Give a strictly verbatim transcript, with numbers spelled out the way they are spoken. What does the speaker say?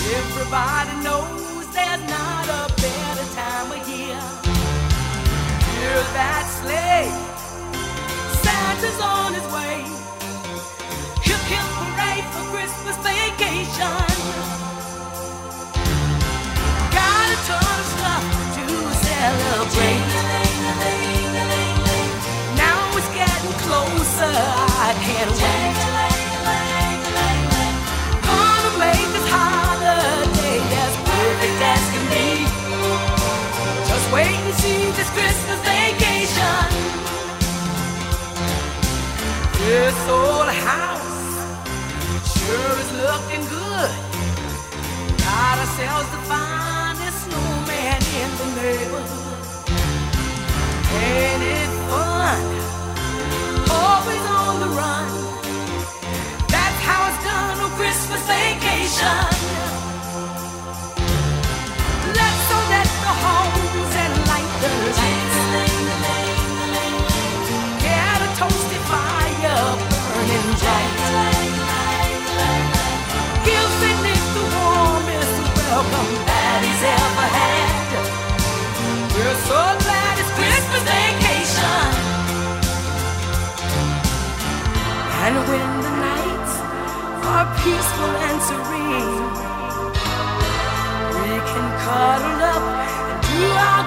Everybody knows there's not a better time of year. Hear that sleigh, Santa's on his way. Hip hip hooray for Christmas vacation. Got a ton of stuff to celebrate. Now it's getting closer, I can't wait. Gonna make this holiday as perfect as can be. Just wait and see this Christmas vacation. This old house sure is looking good. Got ourselves the finest snowman in the neighborhood. Ain't it fun? Always on the run. That's how it's done on Christmas vacation. Let's all let the homes and light the lights. Get a toasty fire burning bright. Give Saint Nick the warmest welcome that he's ever had. We're so glad it's Christmas vacation. And when the nights are peaceful and serene, we can cuddle up and do our